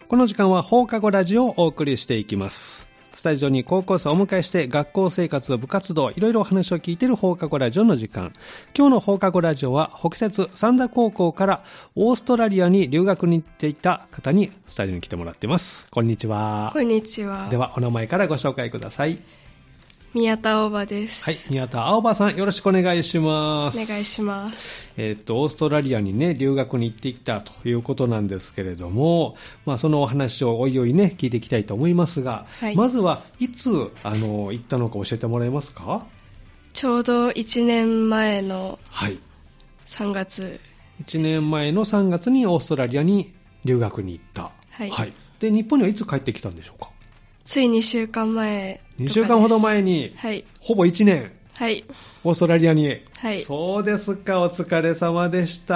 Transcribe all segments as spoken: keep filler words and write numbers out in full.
この時間は放課後ラジオをお送りしていきます。スタジオに高校生をお迎えして学校生活、部活動、いろいろお話を聞いている放課後ラジオの時間。今日の放課後ラジオは北摂三田高校からオーストラリアに留学に行っていた方にスタジオに来てもらっています。こんにちは。 こんにちは。 ではお名前からご紹介ください。 宮田青葉です。 はい、宮田青葉さん、よろしくお願いします。 お願いします。 えっと、オーストラリアにね、留学に行ってきたということなんですけれども、まあ、そのお話をおいおいね、聞いていきたいと思いますが、はい、まずはいつ、あの、行ったのか教えてもらえますか？ ちょうどいちねんまえのさんがつ、はい。 いちねんまえのさんがつにオーストラリアに留学に行った。 はい。 はい。で、日本にはいつ帰ってきたんでしょうか？ ついにしゅうかんまえとかです。 にしゅうかんほど前に、 はい、 ほぼいちねん、 はい、 オーストラリアに、 はい、 そうですか、お疲れ様でした。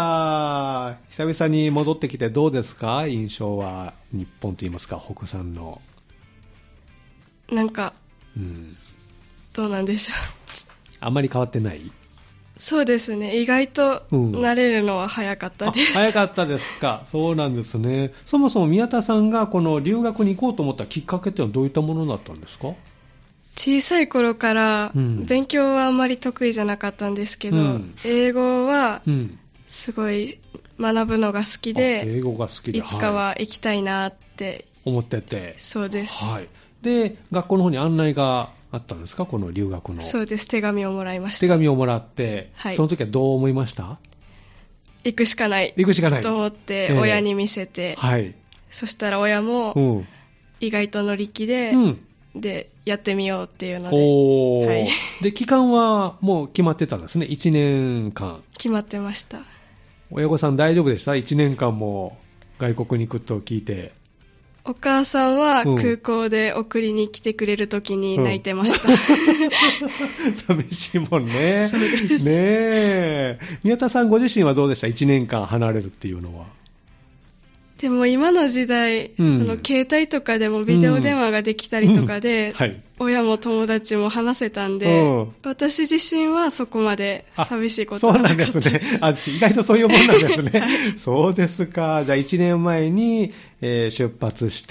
久々に戻ってきてどうですか？印象は。日本といいますか、北さんの。 なんか、 うん、 どうなんでしょう。 あんまり変わってない？ そうですね、意外と慣れるのは早かったです、 うん、早かったですか。そうなんですね。そもそも宮田さんがこの留学に行こうと思ったきっかけってのはどういったものだったんですか？ 小さい頃から勉強はあんまり得意じゃなかったんですけど、うん、英語はすごい学ぶのが好きで、 英語が好きで、 いつかは行きたいなって、はい、 思ってて。 そうです、 はい。で、学校の方に案内があったんですか？この留学の。 そうです、手紙をもらいました。 手紙をもらって、はい、その時はどう思いました？ 行くしかない行くしかないと思って親に見せて、 えーはい、 そしたら親も意外と乗り気で、うん、でやってみようっていうので、 おー、 はい、 で期間はもう決まってたんですね。いちねんかん決まってました。 親御さん大丈夫でした？いちねんかんも外国に行くと聞いて。 お母さんは空港で送りに来てくれるときに泣いてました、 うん、寂しいもんね。 そうです。 ねえ。宮田さんご自身はどうでした？いちねんかん離れるっていうのは。 でも今の時代、うん、その携帯とかでもビデオ電話ができたりとかで、うんうんはい、親も友達も話せたんで、うん、私自身はそこまで寂しいことはなかったです。 そうなんですね。あ、意外とそういうもんなんですね。はい、そうですか。じゃあいちねんまえに、えー、出発して、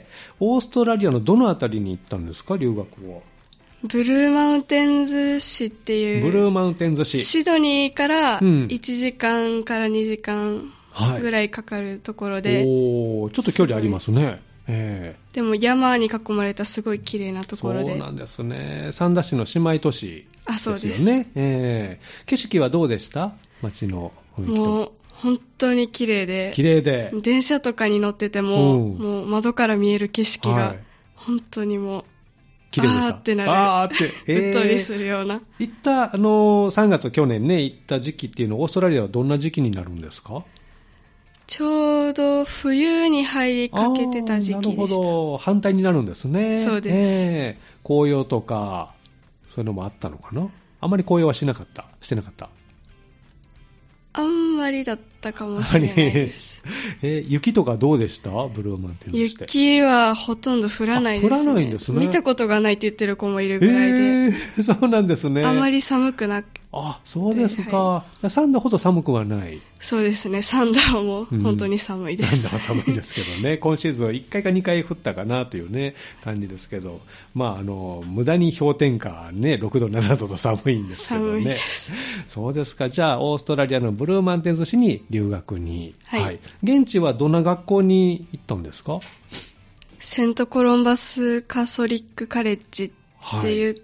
オーストラリアのどのあたりに行ったんですか？留学は。 ブルーマウンテンズ市っていう。 ブルーマウンテンズ市。 シドニーからいちじかんからにじかんぐらいかかるところで、 はい、おー、ちょっと距離ありますね。えー、でも山に囲まれたすごい綺麗なところで。 そうなんですね。三田市の姉妹都市ですよね。 あ、そうです。 えー、景色はどうでした？街の雰囲気と。 もう本当に綺麗で。 綺麗で。 電車とかに乗ってても、うん、もう窓から見える景色が本当にもう、 綺麗でした。 あーってなる。 あーって。 うっとりするような。 行った、あのー、さんがつ、去年ね、行った時期っていうのは、オーストラリアはどんな時期になるんですか？ ちょうど冬に入りかけてた時期でした。なるほど。反対になるんですね。 そうです。 えー、紅葉とか、そういうのもあったのかな？あまり紅葉はしなかった？してなかった？ あんまりだったかもしれないです。 えー、雪とかどうでした？ブルーマウンテンズして。 雪はほとんど降らないですね。 降らないんですね。 見たことがないって言ってる子もいるぐらいで。 えー、そうなんですね。 あまり寒くなくて。 あ、そうですか。はい、さんどほど寒くはない。 そうですね。さんども本当に寒いです。 さんどは寒いですけどね。今シーズンはいっかいかにかい降ったかなというね、感じですけど、まあ、あの、無駄に氷点下ね、ろくど、ななどと寒いんですけどね。 寒いです。 そうですか。じゃあ、オーストラリアのブルーマウンテンズ市に留学に。 はい。はい、 現地はどんな学校に行ったんですか？ セントコロンバスカソリックカレッジって言って、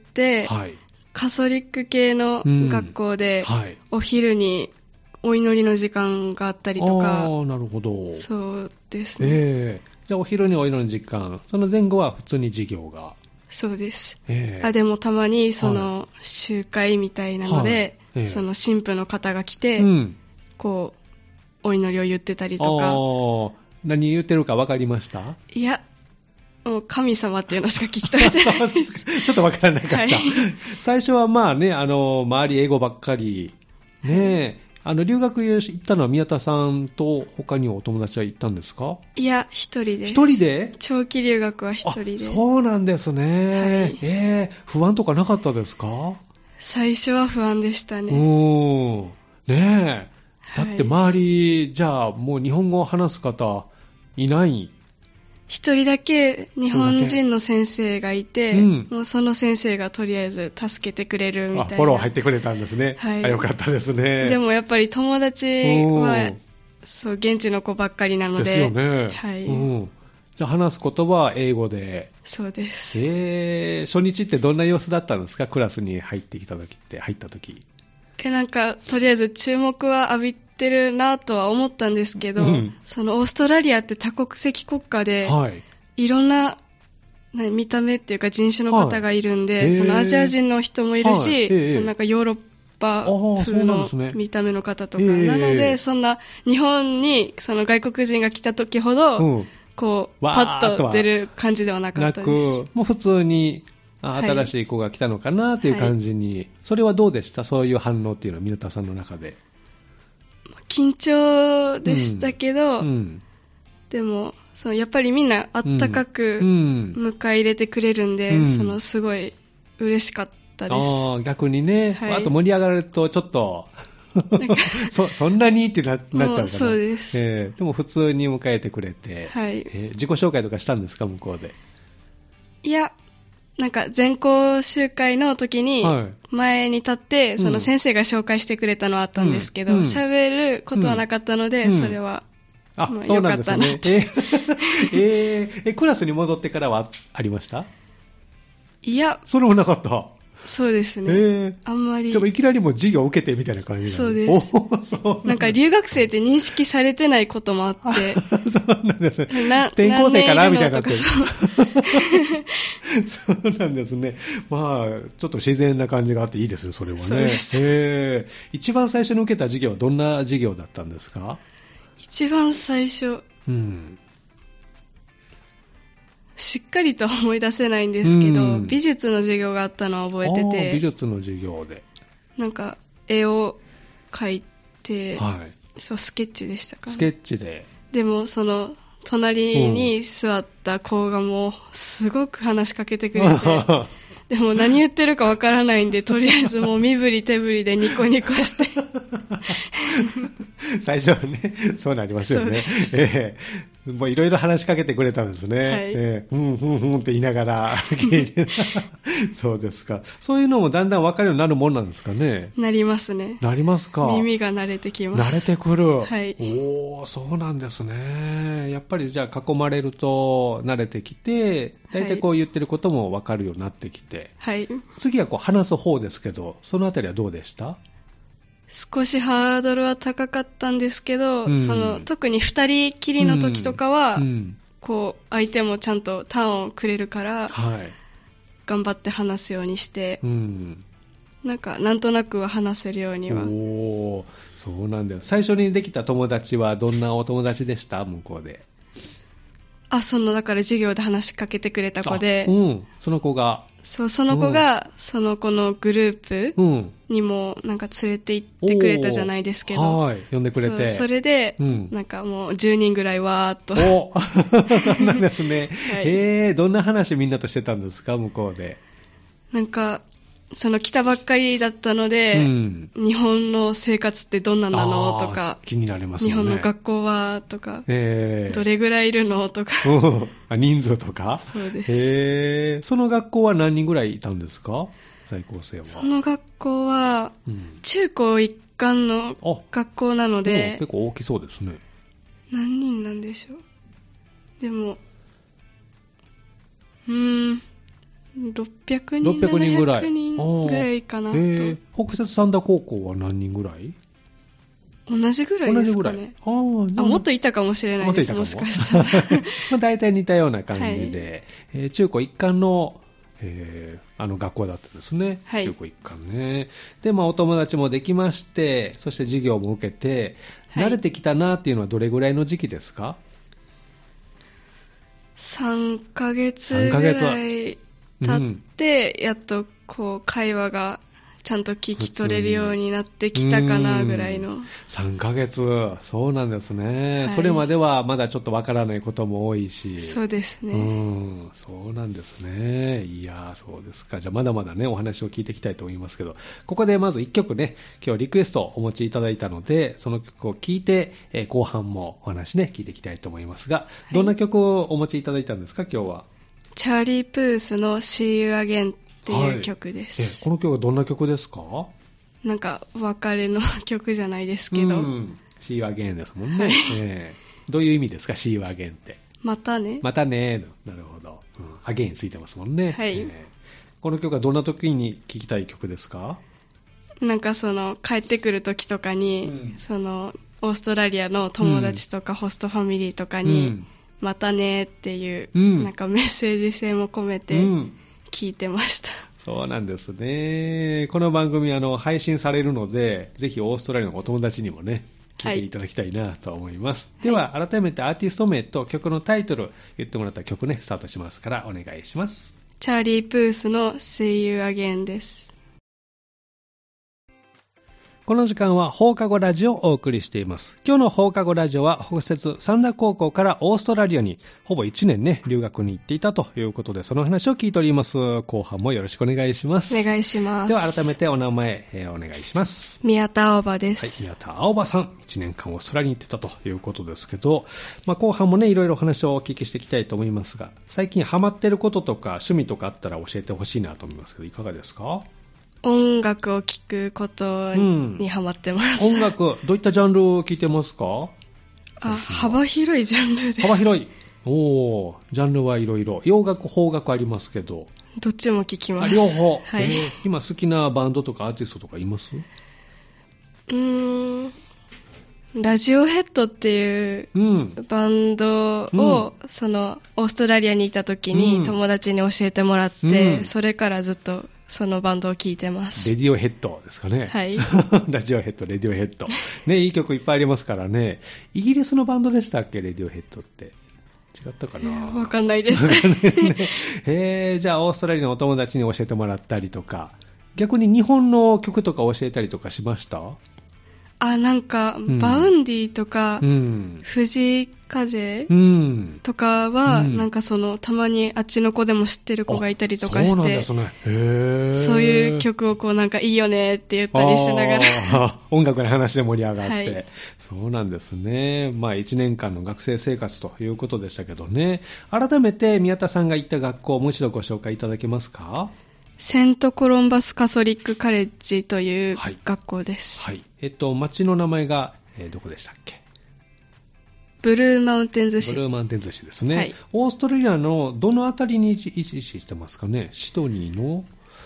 はいはい、カソリック系の学校で、うんはい、お昼にお祈りの時間があったりとか。 ああ、なるほど。 そうですね。 えー、じゃあお昼にお祈りの時間、その前後は普通に授業が。 そうです。 えー、 あ、でもたまにその集会みたいなので、はいえー、その神父の方が来て、うん、こうお祈りを言ってたりとか。 あ、何言ってるか分かりました？ いや。もう神様っていうのしか聞き取れてないです。 ちょっとわからなかった。はい、最初はまあね、あの、周り英語ばっかり。ねえ、あの、留学行ったのは宮田さんと他にお友達は行ったんですか？ いや、一人です。 一人で？ 長期留学は一人で。 そうなんですね。はい、えー、不安とかなかったですか？ 最初は不安でしたね。 うん。ねえ。だって周り、はい、じゃあもう日本語を話す方いない一人だけ日本人の先生がいて、うん、もうその先生がとりあえず助けてくれるみたいな。あ、 フォロー入ってくれたんですね。はい。あ、よかったですね。 でもやっぱり友達は、そう、現地の子ばっかりなので。 ですよね。 はい。 うん、じゃあ話す言葉は英語で。 そうです。 えー、初日ってどんな様子だったんですか？クラスに入ってきた時って、入った時。 え、なんか、とりあえず注目は浴びてるなとは思ったんですけど、うん、そのオーストラリアって多国籍国家で、はい、いろんな見た目っていうか人種の方がいるんで、はい、そのアジア人の人もいるし、はい、そのなんかヨーロッパ風の見た目の方とか、な, ね、なので、そんな日本にその外国人が来た時ほど、うん、こう、パッと出る感じではなかったです。 なく、もう普通に、新しい子が来たのかなという感じに、はい、それはどうでした？そういう反応っていうのは皆さんの中で。 緊張でしたけど、うんうん、でもそのやっぱりみんなあったかく迎え入れてくれるんで、うん、そのすごい嬉しかったです。 あ、逆にね、はい、あと盛り上がるとちょっとそ, そんなにって な, なっちゃうかな。 そうです、 えー、でも普通に迎えてくれて、 はいえー、自己紹介とかしたんですか？向こうで。 いや、なんか全校集会の時に前に立ってその先生が紹介してくれたのはあったんですけど、喋、うん、ることはなかったので、うん、それは、 あ、まあ、そうなんですね。えーえー、えクラスに戻ってからはありました？ いや、 それもなかった。 そうですね、 えー、 あんまり。 じゃあいきなりもう授業を受けてみたいな感じなの？ そうです。おそうなんか留学生って認識されてないこともあってそうなんですね。転校生からみたいになってる。そうなんですね。まあちょっと自然な感じがあっていいですよ、それはね。 そうです。 えー、一番最初に受けた授業はどんな授業だったんですか？ 一番最初、うん、しっかりと思い出せないんですけど、うん、美術の授業があったのを覚えてて。 美術の授業でなんか絵を描いて、はい、そうスケッチでしたかね。 スケッチで。 でもその隣に座った子がもうすごく話しかけてくれて、でも何言ってるかわからないんで、とりあえずもう身振り手振りでニコニコして最初はね、そうなりますよね。えー、もういろいろ話しかけてくれたんですね。はい、えー、うんうんうんって言いながら聞いてそうですか。そういうのもだんだん分かるようになるもんなんですかね。 なりますね。 なりますか。 耳が慣れてきます。 慣れてくる。 はい。 おー、そうなんですね。やっぱりじゃあ囲まれると慣れてきて、だいたいこう言ってることも分かるようになってきて、 はい、 次はこう話す方ですけど、そのあたりはどうでした？ 少しハードルは高かったんですけど、うん、その特に二人きりの時とかは、うんうん、こう相手もちゃんとターンをくれるから、はい、頑張って話すようにして、うん、なんかなんとなくは話せるようには。 おー、そうなんだよ。最初にできた友達はどんなお友達でした？向こうで。 あ、そのだから授業で話しかけてくれた子で、 うん、その子が、 そう、その子が、うん、その子のグループにもなんか連れて行ってくれたじゃないですけど、 はい、呼んでくれて、 そ, それで、うん、なんかもうじゅうにんぐらいわーっと。 おそうなんですね。はい、えー、どんな話みんなとしてたんですか、向こうで。 なんかその来たばっかりだったので、うん、日本の生活ってどんななのとか、 気になりますよね。 日本の学校はとか、 えー、 どれぐらいいるのとか人数とか。 そうです。 えー、その学校は何人ぐらいいたんですか？在校生は。 その学校は、うん、中高一貫の学校なので、 結構大きそうですね。 何人なんでしょう。でもうーんろっぴゃくにん、 ろっぴゃくにんぐらい、 ななひゃくにんぐらいかなと。えー、 北摂三田高校は何人ぐらい？ 同じぐらいですかね。 ああ、 もっといたかもしれないです。 も, もしかしたらまあ大体似たような感じで、はい、えー、中高一貫の、えー、あの学校だったんですね、はい、中高一貫ね。で、まあ、お友達もできまして、そして授業も受けて、はい、慣れてきたなっていうのはどれぐらいの時期ですか？ さんかげつぐらい経って、うん、やっとこう会話がちゃんと聞き取れるようになってきたかなぐらいの。 さんかげつ、そうなんですね、はい、それまではまだちょっとわからないことも多いし。 そうですね。 うん、そうなんですね。いや、そうですか。じゃあまだまだね、お話を聞いていきたいと思いますけど、ここでまずいっきょくね、今日リクエストをお持ちいただいたので、その曲を聴いて、えー、後半もお話ね、聞いていきたいと思いますが、はい、どんな曲をお持ちいただいたんですか、今日は。 チャーリー・プースの See You Again っていう曲です、 はい、えこの曲はどんな曲ですか？ なんか別れの曲じゃないですけど、うん、 See You Again ですもんね、はい、えー、どういう意味ですか See You Again って。 またね。 またね。なるほど、うん、Again ついてますもんね、 はい、えー、 この曲はどんな時に聴きたい曲ですか？ なんかその帰ってくる時とかに、うん、そのオーストラリアの友達とかホストファミリーとかに、うん、またねっていう、うん、なんかメッセージ性も込めて聞いてました、うん、 そうなんですね。この番組あの配信されるので、ぜひオーストラリアのお友達にもね聞いていただきたいなと思います、はい、では改めてアーティスト名と曲のタイトル言ってもらった曲ねスタートしますからお願いします。 チャーリー・プースの See You Again です。 この時間は放課後ラジオをお送りしています。今日の放課後ラジオは北摂三田高校からオーストラリアにほぼいちねんね留学に行っていたということで、その話を聞いております。後半もよろしくお願いします。 お願いします。 では改めてお名前、えー、お願いします。 宮田青葉です。 はい、宮田青葉さん、いちねんかんオーストラリアに行ってたということですけど、まあ、後半もねいろいろお話をお聞きしていきたいと思いますが、最近ハマってることとか趣味とかあったら教えてほしいなと思いますけど、いかがですか？ 音楽を聴くことにハマってます、 うん、音楽どういったジャンルを聴いてますか？ あ、幅広いジャンルです。 幅広い。おー、ジャンルはいろいろ、洋楽邦楽ありますけど、 どっちも聴きます。 両方、 はい、 えー、今好きなバンドとかアーティストとかいます？ うーんラジオヘッドっていうバンドを、うん、そのオーストラリアにいた時に友達に教えてもらって、うん、それからずっとそのバンドを聴いてます。 レディオヘッドですかね。 はい。 ラジオヘッド、レディオヘッド。ね、いい曲いっぱいありますからね。イギリスのバンドでしたっけ、レディオヘッドって。違ったかな。 わかんないです。 ね、へー、じゃあオーストラリアのお友達に教えてもらったりとか、逆に日本の曲とか教えたりとかしました？ あ、なんか、うん、バウンディとか、うん、藤井風とかは、うん、なんかそのたまにあっちの子でも知ってる子がいたりとかして、そうなんですね。へー、そういう曲をこうなんかいいよねって言ったりしながら音楽の話で盛り上がって、はい、そうなんですね。まあいちねんかんの学生生活ということでしたけどね。改めて宮田さんが行った学校をもう一度ご紹介いただけますか？ セントコロンバスカソリックカレッジという学校です。 はい。はい、えっと、町の名前が、えー、どこでしたっけ？ ブルーマウンテンズ市。 ブルーマウンテンズ市ですね。はい、オーストラリアのどのあたりに位置してますかね？シドニーの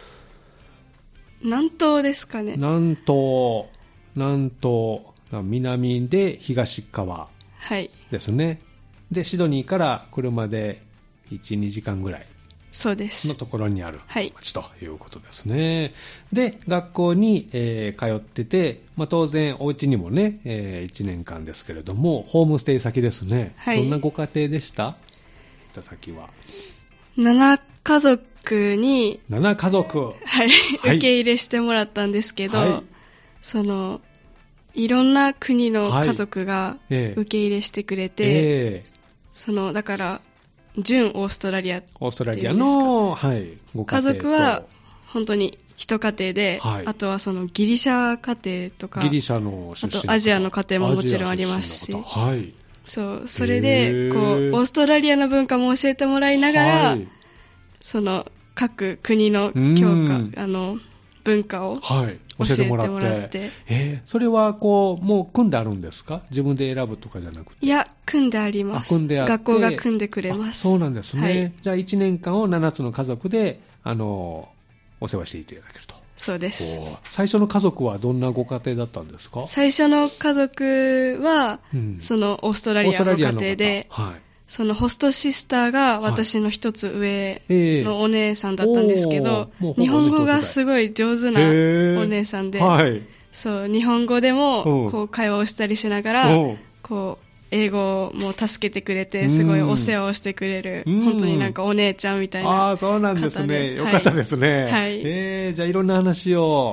南東ですかね。 南東、南東、南で東側ですね。はい、で、シドニーから車でいち、にじかんぐらい。 そうですのところにある町ということですね。はい、で、学校に、えー、通ってて、まあ、当然お家にもね、えー、いちねんかんですけれども、ホームステイ先ですね。はい、どんなご家庭でした？行った先は。 ななかぞくに、 ななかぞく、 はい、受け入れしてもらったんですけど、はい、そのいろんな国の家族が受け入れしてくれて、はい、えー、そのだから純オーストラリアっていうんですか、 オーストラリアの、はい、ご家庭と家族は本当に一家庭で、はい、あとはそのギリシャ家庭とか、 ギリシャの出身の方、 あとアジアの家庭ももちろんありますし、 はい、 そう、それでこうオーストラリアの文化も教えてもらいながら、はい、その各国の教科、あの文化を教えてもらって、はい、てえー、それはこうもう組んであるんですか？自分で選ぶとかじゃなくて。 いや、組んであります。 組んであって、 学校が組んでくれます。 そうなんですね。はい、じゃあいちねんかんをななつの家族であのお世話していただけると。 そうです。 最初の家族はどんなご家庭だったんですか？ 最初の家族は、うん、そのオーストラリアの家庭で、はい、そのホストシスターが私の一つ上のお姉さんだったんですけど、はい、日本語がすごい上手なお姉さんで、はい、そう日本語でもこう会話をしたりしながらこう英語も助けてくれて、すごいお世話をしてくれる、本当になんかお姉ちゃんみたいな方で。 ああ、そうなんですね。よかったですね。はい。えー、じゃあいろんな話を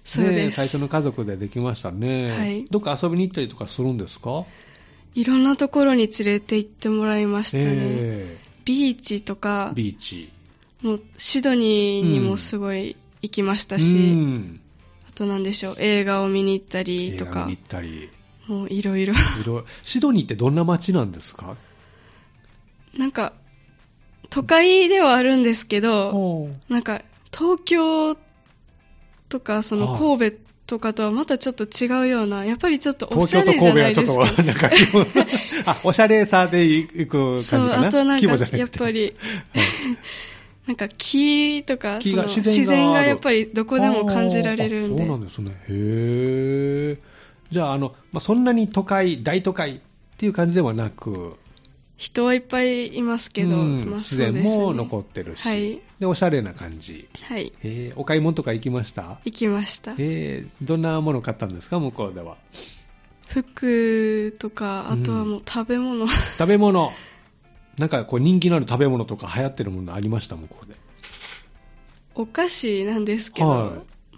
そうです、ね、 最初の家族でできましたね、はい、どっか遊びに行ったりとかするんですか？ いろんなところに連れて行ってもらいましたね、えー、ビーチとかビーチもうシドニーにもすごい行きましたし、うん、あとなんでしょう、映画を見に行ったりとか、映画見に行ったり、もういろいろシドニーってどんな街なんですか？ なんか都会ではあるんですけど、なんか東京とかその神戸とかとはまたちょっと違うような、やっぱりちょっとおしゃれじゃないですか。東京と神戸はちょっとなんかあ、おしゃれさで行く感じかな。そう、 あとなんかやっぱり、はい、なんか木とかその自然がやっぱりどこでも感じられるんで。 そうなんですね。へー。じゃあ、あの、まあ、そんなに都会、大都会っていう感じではなく、 人はいっぱいいますけど、うん、まあ、 自然も残ってるし、はい、でおしゃれな感じ、 はい、 えー、お買い物とか行きました？ 行きました、 えー、どんなもの買ったんですか、向こうでは？ 服とか、あとはもう食べ物、うん、 食べ物なんかこう人気のある食べ物とか流行ってるものありました？向こうでお菓子なんですけど、はい、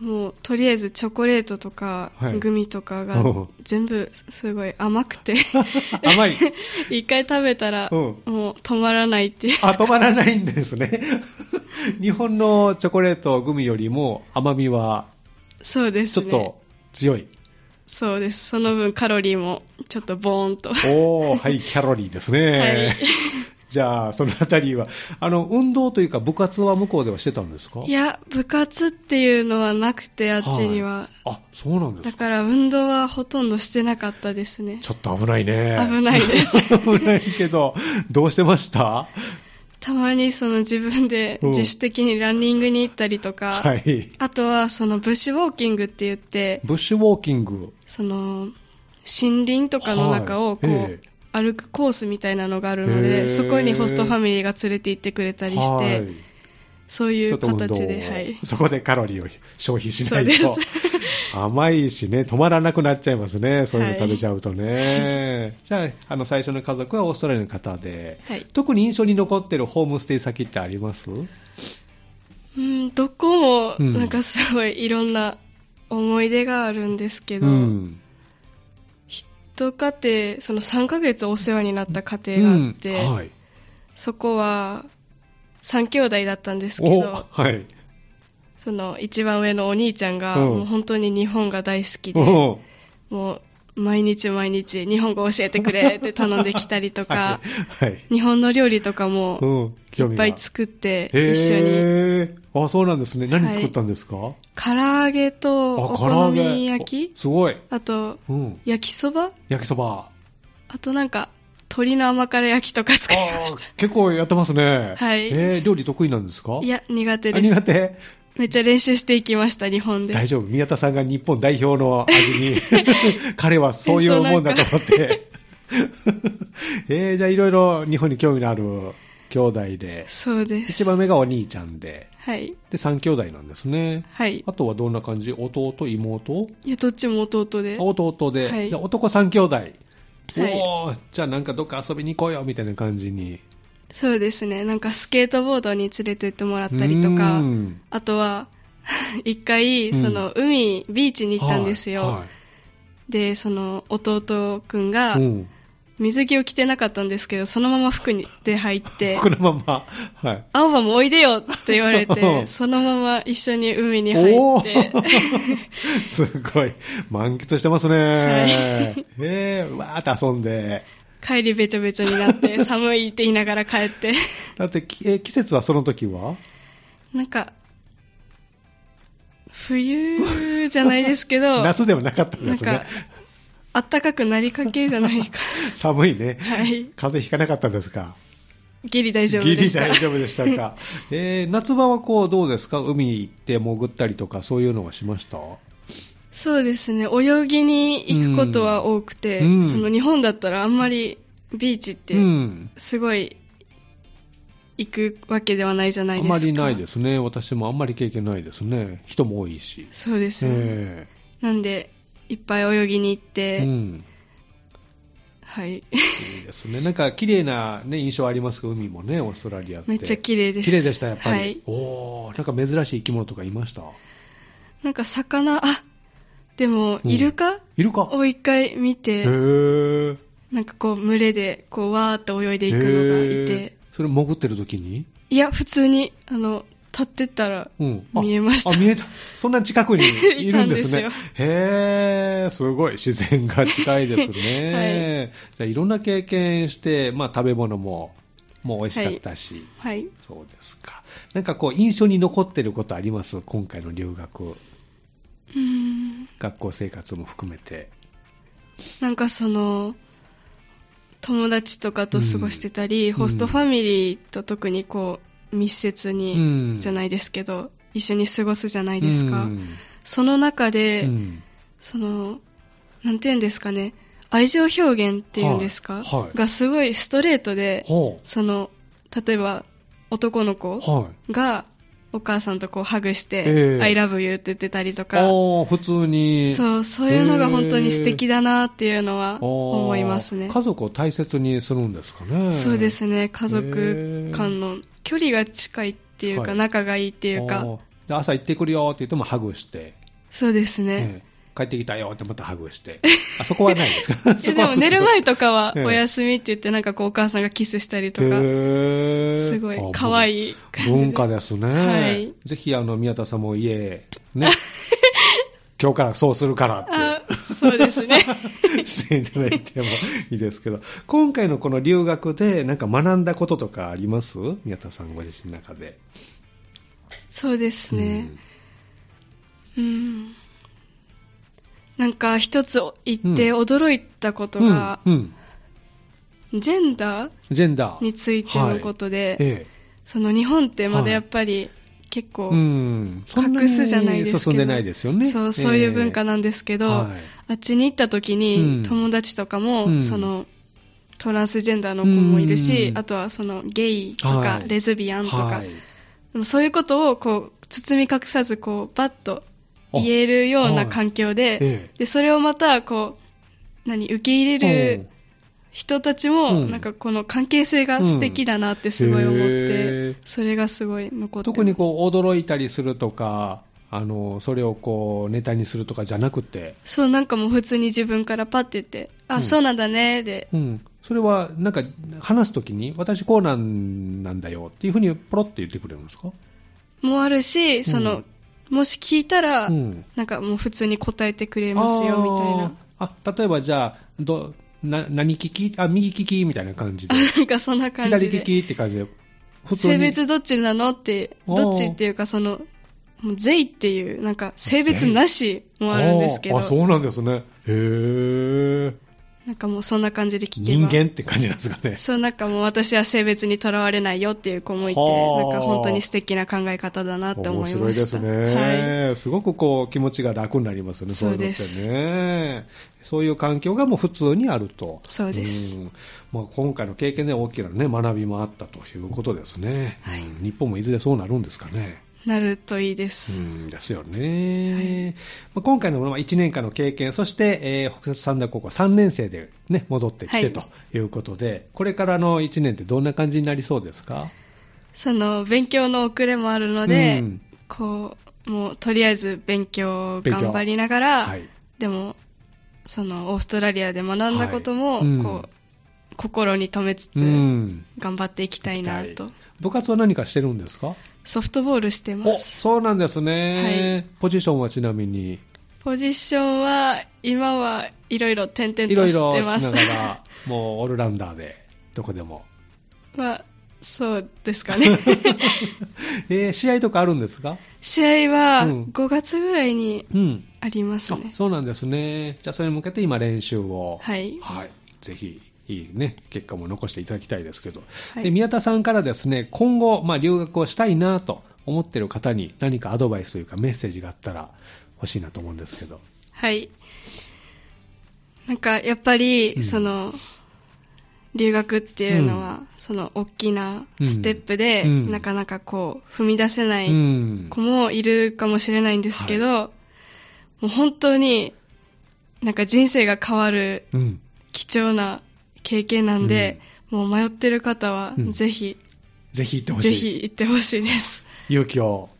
もうとりあえずチョコレートとか、はい、グミとかが全部すごい甘くて甘い一回食べたらもう止まらないっていう。 あ、止まらないんですね日本のチョコレートグミよりも甘みはそうですね、 ちょっと強い。 そうです。その分カロリーもちょっとボーンとおー、ハイキャロリーですね、はいじゃあそのあたりはあの運動というか部活は向こうではしてたんですか？ いや、部活っていうのはなくて、あっちには、はい、 あ、そうなんですか。 だから運動はほとんどしてなかったですね。 ちょっと危ないね。 危ないです危ないけどどうしてました？ たまにその自分で自主的にランニングに行ったりとか、はい、あとはそのブッシュウォーキングって言って、 ブッシュウォーキング、 その森林とかの中をこう、はい、歩くコースみたいなのがあるので、そこにホストファミリーが連れて行ってくれたりして、はい、そういう形で、はい、 そこでカロリーを消費しないと甘いしね、止まらなくなっちゃいますね、そういうの食べちゃうとね、はい、じゃあ、あの最初の家族はオーストラリアの方で、はい、特に印象に残ってるホームステイ先ってあります？ うん、どこもなんかすごいいろんな思い出があるんですけど、うん、一家庭、そのさんかげつお世話になった家庭があって、うんはい、そこはさん兄弟だったんですけど、はい、その一番上のお兄ちゃんがもう本当に日本が大好きで、もう毎日毎日日本語教えてくれって頼んできたりとか、はいはい、日本の料理とかもいっぱい作って一緒に、 へー、あ、そうなんですね。何作ったんですか？はい、 唐揚げとお好み焼き、 すごい、 あと、うん、焼きそば焼きそば、 あとなんか鶏の甘辛焼きとか作りました。 結構やってますね。 はい。 えー、料理得意なんですか？ いや、苦手です。 苦手？ めっちゃ練習していきました、日本で。 大丈夫、宮田さんが日本代表の味に彼はそういうもんだと思ってえー、じゃあいろいろ日本に興味のある兄弟で、 そうです。 一番目がお兄ちゃんで、 はい、でさん兄弟なんですね。 はい。 あとはどんな感じ？弟、妹？ いや、どっちも弟で。 弟で、はい、じゃあ男さん兄弟、はい、おー、じゃあなんかどっか遊びに行こうよみたいな感じに。 そうですね、なんかスケートボードに連れてってもらったりとか、あとは一回その海、うん、ビーチに行ったんですよ、はいはい、でその弟くんが水着を着てなかったんですけど、そのまま服にで入って服のまま、はい、 青葉もおいでよって言われてそのまま一緒に海に入ってすごい満喫してますね、はい、えー、わーって遊んで帰りべちょべちょになって寒いって言いながら帰ってだってえ季節はその時はなんか冬じゃないですけど夏ではなかったんですね。 なんか暖かくなりかけじゃないか寒いね、 はい、 風邪ひかなかったんですか？ ギリ大丈夫でした。 ギリ大丈夫でしたか、えー、夏場はこうどうですか？海行って潜ったりとかそういうのはしました？ そうですね、泳ぎに行くことは多くて、うん、その日本だったらあんまりビーチってすごい行くわけではないじゃないですか。 あんまりないですね。私もあんまり経験ないですね。人も多いし。 そうですね、えー、なんでいっぱい泳ぎに行って、うん、はい、いいですね。なんか綺麗な、ね、印象ありますか？海もね、オーストラリアってめっちゃ綺麗です。 綺麗でした、やっぱり、 はい、 おー、なんか珍しい生き物とかいました？ なんか魚、あ、でも、イルカ、 うん、イルカを一回見て、 へー、 なんかこう、群れで、こう、わーって泳いでいくのがいて。 それ潜ってる時に？ いや、普通に、あの、立ってたら、見えました、 うん、あ, あ、見えた。そんな近くにいるんですね。 いたんですよ。 へー、すごい、自然が近いですね。はい、じゃあ、いろんな経験して、まあ、食べ物も、もう美味しかったし。 はい。はい、 そうですか。なんかこう、印象に残ってることあります？今回の留学。うーん、学校生活も含めて。 なんかその、友達とかと過ごしてたり、うん、ホストファミリーと特にこう、密接に、うん、じゃないですけど、一緒に過ごすじゃないですか。うん、その中で、うん、その、なんていうんですかね、愛情表現っていうんですか、はいはい、がすごいストレートで、その、例えば男の子がお母さんとこうハグして、えー、I love you って言ってたりとか、 普通に。そう、 そういうのが本当に素敵だなっていうのは思いますね。 家族を大切にするんですかね。 そうですね、家族間の距離が近いっていうか、はい、仲がいいっていうか。 朝行ってくるよって言ってもハグして。 そうですね。 えー帰ってきたよってまたハグして。あそこはないですか？ でも寝る前とかはお休みって言ってなんかこうお母さんがキスしたりとか、すごい可愛い感じで。 文化ですね。はい。ぜひあの宮田さんも家ね、今日からそうするからって。 あ、そうですね。 していただいてもいいですけど、今回のこの留学でなんか学んだこととかあります？宮田さんご自身の中で。 そうですね。うん。うんなんか一つ言って驚いたことが、うんうんうん、ジェンダージェンダーについてのことで、 はいええ、 その日本ってまだやっぱり結構隠すじゃないですけど、 進んでないですよね。 そう、そういう文化なんですけど、えーはい、あっちに行った時に友達とかも、うん、そのトランスジェンダーの子もいるし、うん、あとはそのゲイとか、はい、レズビアンとか、はい、でもそういうことをこう包み隠さずこうバッと言えるような環境で、はいええ、でそれをまたこう何受け入れる人たちも、うん、なんかこの関係性が素敵だなってすごい思って、うん、それがすごい残ってます。 特にこう驚いたりするとか、あのそれをこうネタにするとかじゃなくて、 そうなんかもう普通に自分からパッて言って、あ、うん、そうなんだねで、 うん、それはなんか話すときに私こうなんなんだよっていうふうにポロって言ってくれるんですか？ もあるし、その、うんもし聞いたら、うん、なんかもう普通に答えてくれますよみたいな。 あ、例えばじゃあどな何利きあ右利きみたいな感じで。 なんかそんな感じで。 左利きって感じで。 普通に性別どっちなのってどっちっていうかそのもう税っていうなんか性別なしもあるんですけど。 あ、そうなんですね。へー。 なんかもうそんな感じで聞けば人間って感じなんですかね。 そうなんかもう私は性別にとらわれないよっていう子もいて、なんか本当に素敵な考え方だなって思いました。 面白いですね、はい、すごくこう気持ちが楽になりますよね。そうです。そういうのってね。そういう環境がもう普通にあると。 そうです。 うん、まあ、今回の経験で大きな、ね、学びもあったということですね、はい、うん、日本もいずれそうなるんですかね。 なるといいです。 うんですよね。はい、まあ、今回のいちねんかんの経験、そして、えー、北摂三田高校さんねん生で、ね、戻ってきて、はい、ということで、これからのいちねんってどんな感じになりそうですか？ その勉強の遅れもあるので、うん、こうもうとりあえず勉強を頑張りながら、はい、でもそのオーストラリアで学んだことも、はいうん、こう心に留めつつ、うん、頑張っていきたいなと。 部活は何かしてるんですか？ ソフトボールしてます。 お、そうなんですね、はい、ポジションはちなみに？ ポジションは今はいろいろ点々としてます。いろいろしながらもうオールラウンダーでどこでもまあそうですかね、 えー、試合とかあるんですか？ 試合はごがつぐらいにありますね、うんうん、そうなんですね。じゃあそれに向けて今練習を、 はい、 はい、ぜひいいね、結果も残していただきたいですけど、はい、で宮田さんからですね、今後、まあ、留学をしたいなと思っている方に何かアドバイスというかメッセージがあったら欲しいなと思うんですけど。 はい。なんかやっぱり、うん、その留学っていうのは、うん、その大きなステップで、うん、なかなかこう踏み出せない子もいるかもしれないんですけど、うんはい、もう本当になんか人生が変わる貴重な経験なんで、うん、もう迷ってる方はぜひ、 うん、ぜひ行ってほしい。 ぜひ行ってほしいです。 勇気を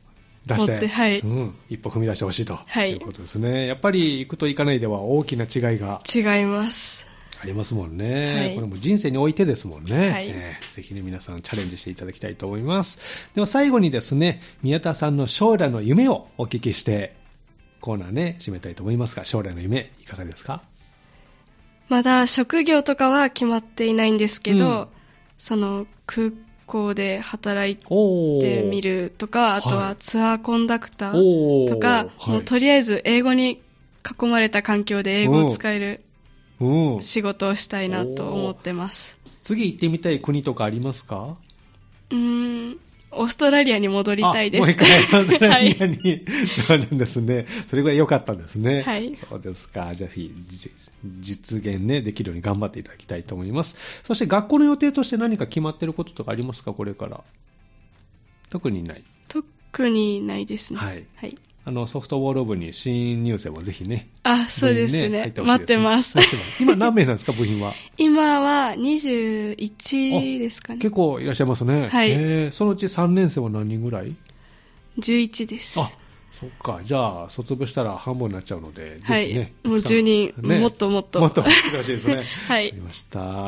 出して、 はい、 うん、一歩踏み出してほしいと、 はい、 いうことですね。やっぱり行くと行かないでは大きな違いが違いますありますもんね、 はい、 これも人生においてですもんね、 はい、 えー、ぜひね皆さんチャレンジしていただきたいと思います。では最後にですね、宮田さんの将来の夢をお聞きしてコーナーね締めたいと思いますが、将来の夢いかがですか？ まだ職業とかは決まっていないんですけど、うん、その空港で働いてみるとか、あとはツアーコンダクターとか、はい、もうとりあえず英語に囲まれた環境で英語を使える仕事をしたいなと思ってます。 次行ってみたい国とかありますか？ うーんオーストラリアに戻りたいです。 もう一回オーストラリアに、はい、そうなんですね。それぐらい良かったんですね。 はい。 そうですか。じゃあぜひ実現ねできるように頑張っていただきたいと思います。そして学校の予定として何か決まっていることとかありますか？これから。特にない。 特にないですね。 はい。 はい。 あのソフトボール部に新入生もぜひね。 あ、そうですね。ね待ってます。 今何名なんですか、部員は？ 今はにじゅういちですかね。 結構いらっしゃいますね。 はい。 えー、そのうちさんねん生は何人ぐらい？ じゅういちです。 あ、そっか。じゃあ卒業したら半分になっちゃうので、 はい、 ぜひね。 もうじゅうにん、ね、もっともっと。 もっと来てほしいですね。 はい。 ありました。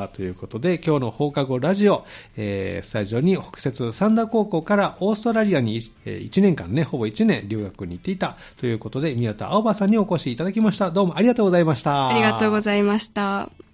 ということで、今日の放課後ラジオ、えー、スタジオに北摂三田高校からオーストラリアにいちねんかんね、ほぼいちねん留学に行っていたということで、宮田青葉さんにお越しいただきました。どうもありがとうございました。 ありがとうございました。